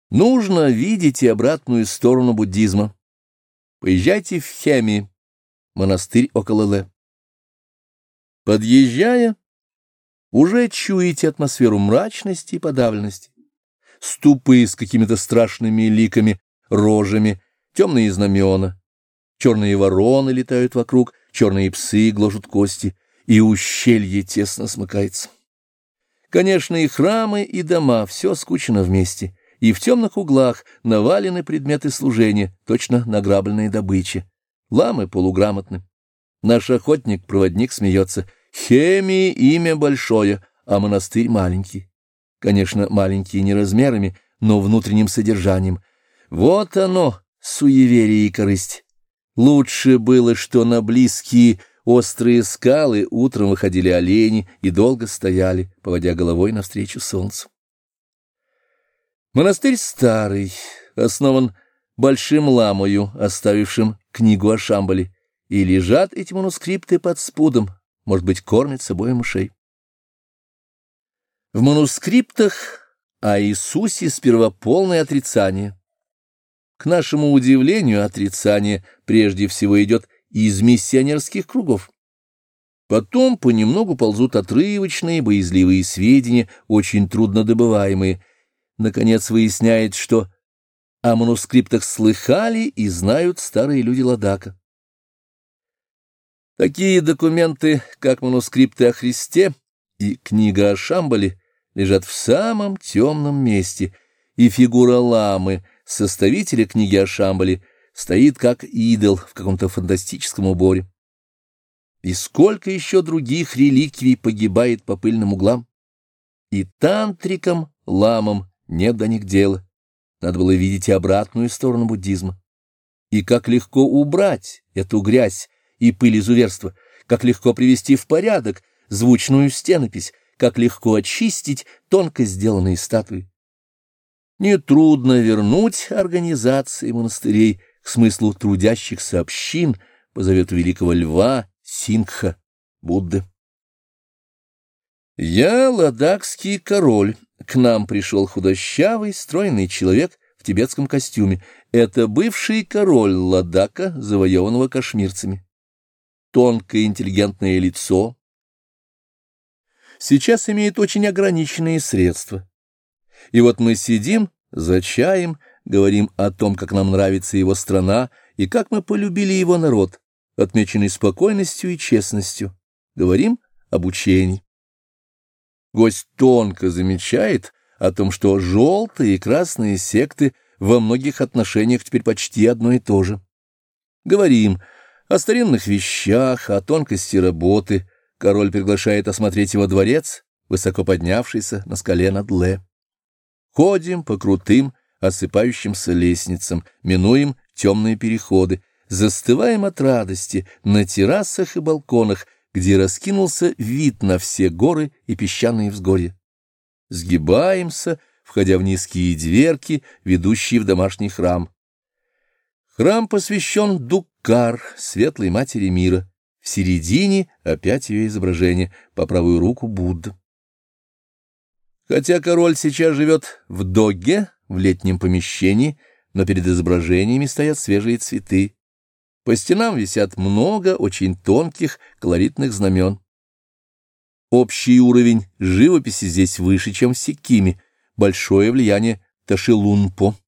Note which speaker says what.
Speaker 1: Нужно видеть и обратную сторону буддизма. Поезжайте в Хеми, монастырь около Ле. Подъезжая, уже чуете атмосферу мрачности и подавленности. Ступы с какими-то страшными ликами, рожами, темные знамена, черные вороны летают вокруг, черные псы гложут кости, и ущелье тесно смыкается. Конечно, и храмы, и дома, все скучно вместе, и в темных углах навалены предметы служения, точно награбленные добычи. Ламы полуграмотны. Наш охотник-проводник смеется. Хеми — имя большое, а монастырь маленький. Конечно, маленький не размерами, но внутренним содержанием. Вот оно, суеверие и корысть. Лучше было, что на близкие острые скалы утром выходили олени и долго стояли, поводя головой навстречу солнцу. Монастырь старый, основан большим ламою, оставившим книгу о Шамбале, и лежат эти манускрипты под спудом, может быть, кормят собой мышей. В манускриптах о Иисусе сперва полное отрицание. К нашему удивлению, отрицание прежде всего идет из миссионерских кругов. Потом понемногу ползут отрывочные, боязливые сведения, очень трудно добываемые. Наконец выясняется, что о манускриптах слыхали и знают старые люди Ладака. Такие документы, как манускрипты о Христе и книга о Шамбале, лежат в самом темном месте, и фигура ламы, составителя книги о Шамбале, стоит как идол в каком-то фантастическом уборе. И сколько еще других реликвий погибает по пыльным углам? И тантрикам, ламам нет до них дела. Надо было видеть и обратную сторону буддизма. И как легко убрать эту грязь и пыль изуверства, как легко привести в порядок звучную стенопись, как легко очистить тонко сделанные статуи. Нетрудно вернуть организации монастырей к смыслу трудящихся общин по завету великого льва Сингха, Будды. Я ладакский король. К нам пришел худощавый, стройный человек в тибетском костюме. Это бывший король Ладака, завоеванного кашмирцами. Тонкое интеллигентное лицо. Сейчас имеет очень ограниченные средства. И вот мы сидим за чаем, говорим о том, как нам нравится его страна и как мы полюбили его народ, отмеченный спокойностью и честностью. Говорим об учении. Гость тонко замечает о том, что желтые и красные секты во многих отношениях теперь почти одно и то же. Говорим о старинных вещах, о тонкости работы. Король приглашает осмотреть его дворец, высоко поднявшийся на скале над Ле. Ходим по крутым, осыпающимся лестницам, минуем темные переходы, застываем от радости на террасах и балконах, где раскинулся вид на все горы и песчаные взгорья. Сгибаемся, входя в низкие дверки, ведущие в домашний храм. Храм посвящен Дуккар, светлой матери мира. В середине опять ее изображение, по правую руку Будда. Хотя король сейчас живет в Догге, в летнем помещении, но перед изображениями стоят свежие цветы. По стенам висят много очень тонких колоритных знамен. Общий уровень живописи здесь выше, чем в Сиккиме, большое влияние Ташилунпо.